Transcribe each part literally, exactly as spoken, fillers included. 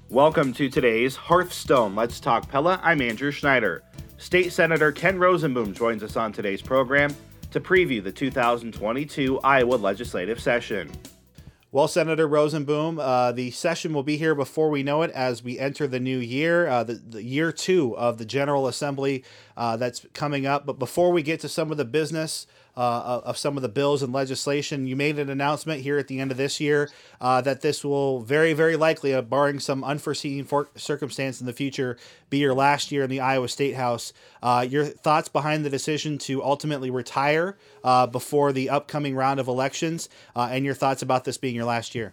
Welcome to today's Hearthstone Let's Talk Pella. I'm Andrew Schneider. State Senator Ken Rosenboom joins us on today's program to preview the two thousand twenty-two Iowa legislative session. Well, Senator Rosenboom, uh, the session will be here before we know it as we enter the new year, uh, the, the year two of the General Assembly uh, that's coming up. But before we get to some of the business uh, of some of the bills and legislation, you made an announcement here at the end of this year uh, that this will very, very likely, uh, barring some unforeseen for- circumstance in the future, be your last year in the Iowa State House. Uh, your thoughts behind the decision to ultimately retire uh, before the upcoming round of elections, uh, and your thoughts about this being your last year?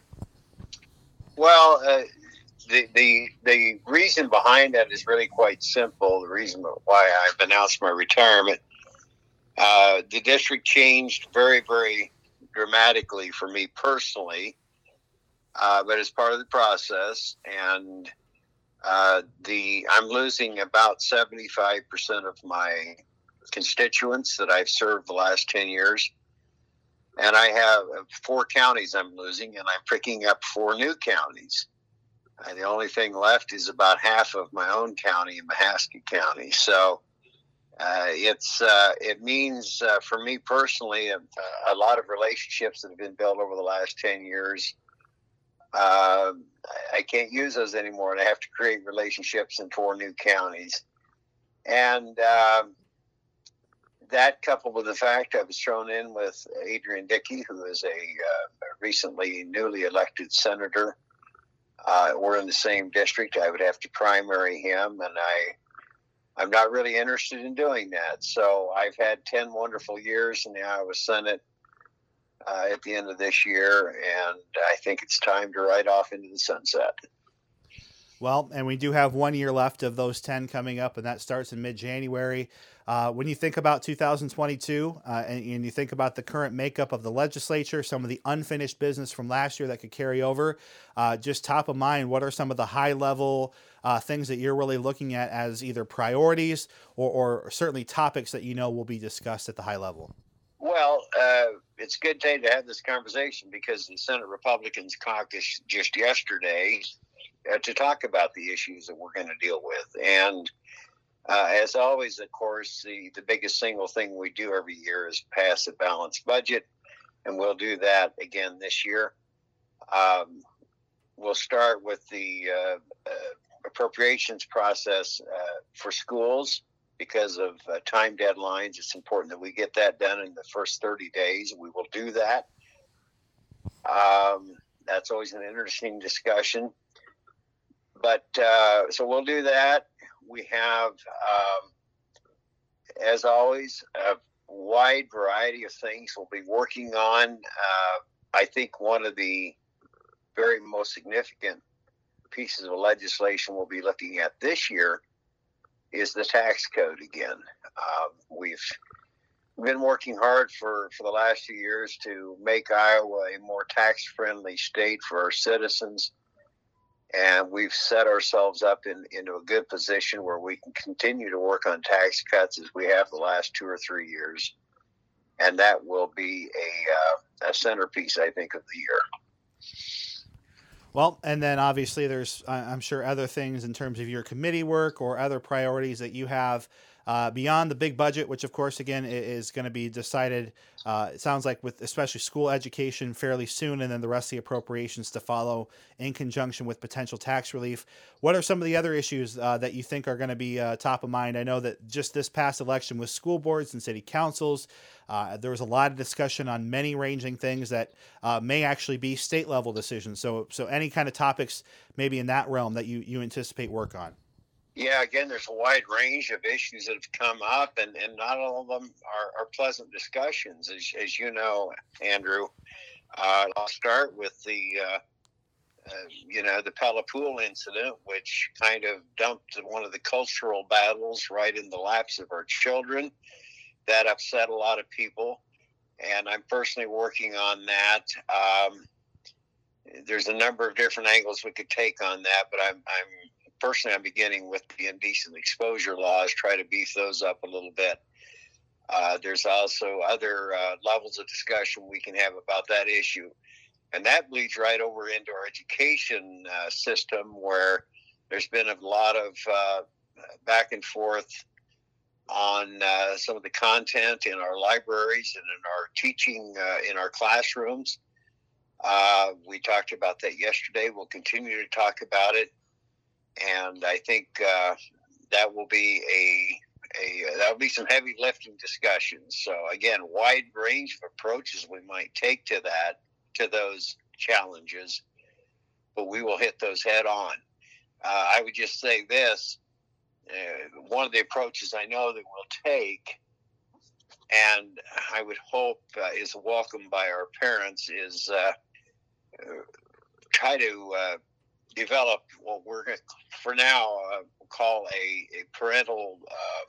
Well, uh, the, the the reason behind that is really quite simple. The reason why I've announced my retirement, uh, the district changed very, very dramatically for me personally, uh, but as part of the process, and uh, the I'm losing about seventy-five percent of my constituents that I've served the last ten years. And I have four counties I'm losing, and I'm picking up four new counties. And the only thing left is about half of my own county in Mahaska County. So uh, it's uh, it means uh, for me personally, a, a lot of relationships that have been built over the last ten years. Uh, I can't use those anymore, and I have to create relationships in four new counties. And uh, that, coupled with the fact I was thrown in with Adrian Dickey, who is a uh, recently newly elected senator. Uh, we're in the same district. I would have to primary him, and I, I'm not really interested in doing that. So I've had ten wonderful years in the Iowa Senate uh, at the end of this year, and I think it's time to ride off into the sunset. Well, and we do have one year left of those ten coming up, and that starts in mid-January. Uh, when you think about two thousand twenty-two uh, and, and you think about the current makeup of the legislature, some of the unfinished business from last year that could carry over, uh, just top of mind, what are some of the high-level uh, things that you're really looking at as either priorities or, or certainly topics that you know will be discussed at the high level? Well, uh, it's a good day to have this conversation because the Senate Republicans caucus just yesterday uh, to talk about the issues that we're going to deal with. And Uh, as always, of course, the, the biggest single thing we do every year is pass a balanced budget, and we'll do that again this year. Um, we'll start with the uh, uh, appropriations process uh, for schools because of uh, time deadlines. It's important that we get that done in the first thirty days. We will do that. Um, that's always an interesting discussion. But uh, so we'll do that. We have, um, as always, a wide variety of things we'll be working on. Uh, I think one of the very most significant pieces of legislation we'll be looking at this year is the tax code again. Uh, we've been working hard for, for the last few years to make Iowa a more tax-friendly state for our citizens. And we've set ourselves up in, into a good position where we can continue to work on tax cuts as we have the last two or three years. And that will be a, uh, a centerpiece, I think, of the year. Well, and then obviously there's, I'm sure, other things in terms of your committee work or other priorities that you have uh, beyond the big budget, which, of course, again, is going to be decided, uh, it sounds like, with especially school education fairly soon, and then the rest of the appropriations to follow in conjunction with potential tax relief. What are some of the other issues uh, that you think are going to be uh, top of mind? I know that just this past election with school boards and city councils, uh, there was a lot of discussion on many ranging things that uh, may actually be state level decisions. So, so any kind of topics maybe in that realm that you, you anticipate work on? Yeah, again, there's a wide range of issues that have come up, and, and not all of them are, are pleasant discussions, as, as you know, Andrew. Uh, I'll start with the, uh, uh, you know, the Pella Pool incident, which kind of dumped one of the cultural battles right in the laps of our children. That upset a lot of people, and I'm personally working on that. Um, there's a number of different angles we could take on that, but I'm, I'm personally, I'm beginning with the indecent exposure laws, try to beef those up a little bit. Uh, there's also other uh, levels of discussion we can have about that issue. And that bleeds right over into our education uh, system, where there's been a lot of uh, back and forth on uh, some of the content in our libraries and in our teaching uh, in our classrooms. Uh, we talked about that yesterday. We'll continue to talk about it. And I think uh, that will be a, a that will be some heavy lifting discussions. So again, wide range of approaches we might take to that, to those challenges, but we will hit those head on. Uh, I would just say this, uh, one of the approaches I know that we'll take, and I would hope uh, is welcomed by our parents, is uh, uh, try to uh, develop what we're going to, for now, uh, call a, a parental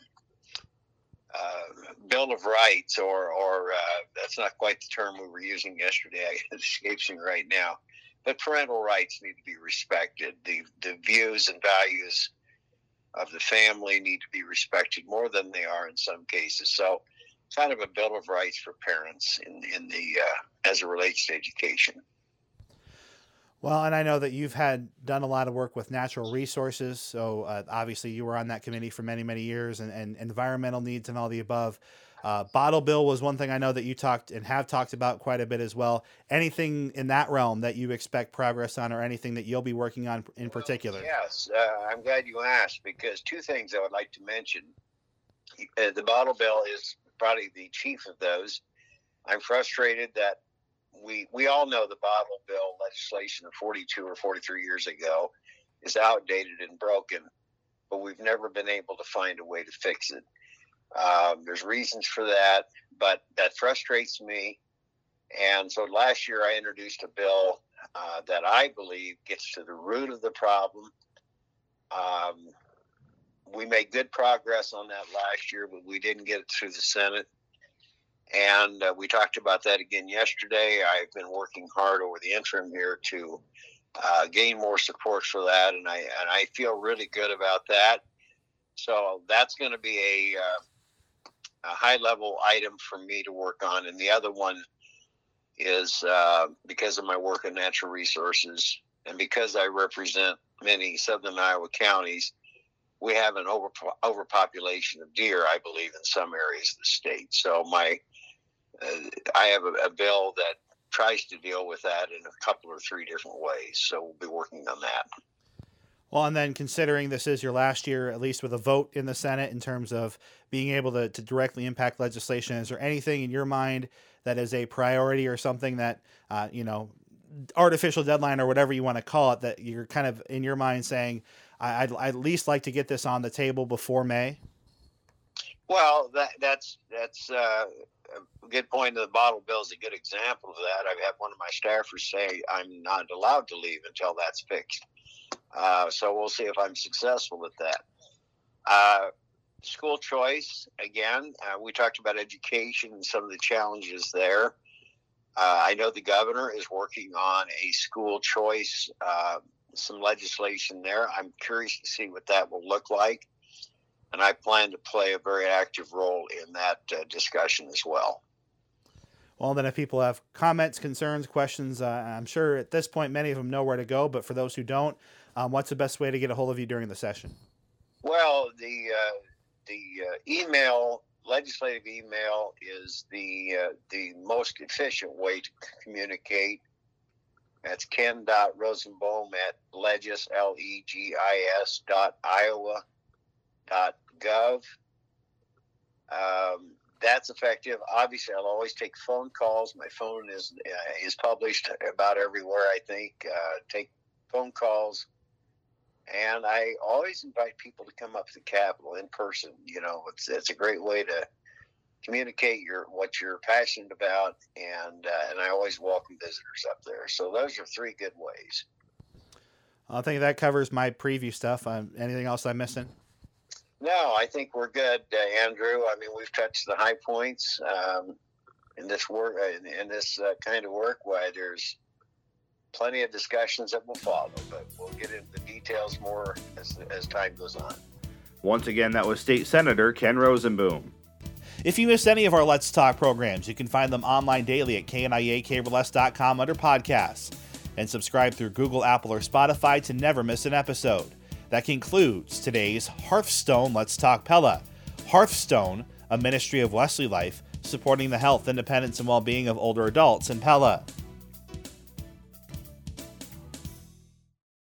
uh, uh, Bill of Rights, or, or uh, that's not quite the term we were using yesterday. It escapes me right now. But parental rights need to be respected. The the views and values of the family need to be respected more than they are in some cases. So, kind of a Bill of Rights for parents in in the uh, as it relates to education. Well, and I know that you've had done a lot of work with natural resources. So uh, obviously you were on that committee for many, many years, and, and environmental needs and all the above. Uh, Bottle Bill was one thing I know that you talked and have talked about quite a bit as well. Anything in that realm that you expect progress on, or anything that you'll be working on in particular? Well, yes, uh, I'm glad you asked, because two things I would like to mention. Uh, the Bottle Bill is probably the chief of those. I'm frustrated that we we all know the Bottle Bill legislation of forty-two or forty-three years ago is outdated and broken, but we've never been able to find a way to fix it. Um, there's reasons for that, but that frustrates me. And so last year I introduced a bill uh, that I believe gets to the root of the problem. Um, we made good progress on that last year, but we didn't get it through the Senate. And uh, we talked about that again yesterday. I've been working hard over the interim here to uh, gain more support for that, and I and I feel really good about that. So that's going to be a uh, a high-level item for me to work on. And the other one is uh, because of my work in natural resources, and because I represent many southern Iowa counties, we have an over overpopulation of deer, I believe, in some areas of the state. So my uh, I have a, a bill that tries to deal with that in a couple or three different ways. So we'll be working on that. Well, and then considering this is your last year, at least with a vote in the Senate, in terms of being able to, to directly impact legislation, is there anything in your mind that is a priority, or something that, uh, you know, artificial deadline or whatever you want to call it, that you're kind of in your mind saying, I, I'd, I'd at least like to get this on the table before May? Well, that, that's that's uh, a good point. The Bottle Bill is a good example of that. I've had one of my staffers say I'm not allowed to leave until that's fixed. Uh, so we'll see if I'm successful at that. Uh, school choice, again, uh, we talked about education and some of the challenges there. Uh, I know the governor is working on a school choice, uh, some legislation there. I'm curious to see what that will look like. And I plan to play a very active role in that uh, discussion as well. Well, then if people have comments, concerns, questions, uh, I'm sure at this point many of them know where to go. But for those who don't, um, what's the best way to get a hold of you during the session? Well, the uh, the uh, email, legislative email, is the uh, the most efficient way to communicate. That's ken dot rosenbaum at legis, L E G I S dot Iowa dot gov. Um, that's effective. Obviously, I'll always take phone calls. My phone is uh, is published about everywhere, I think. Uh, take phone calls. And I always invite people to come up to the Capitol in person. You know, it's it's a great way to communicate your what you're passionate about, and uh, and I always welcome visitors up there. So those are three good ways. I think that covers my preview stuff. Um, anything else I'm missing? No, I think we're good, uh, Andrew. I mean, we've touched the high points um, in this work, in, in this uh, kind of work. Why there's plenty of discussions that will follow, but we'll get into the details more as as time goes on. Once again, that was State Senator Ken Rosenboom. If you missed any of our Let's Talk programs, you can find them online daily at K N I A Cable S dot com under podcasts, and subscribe through Google, Apple, or Spotify to never miss an episode. That concludes today's Hearthstone Let's Talk Pella. Hearthstone, a ministry of Wesley Life, supporting the health, independence, and well-being of older adults in Pella.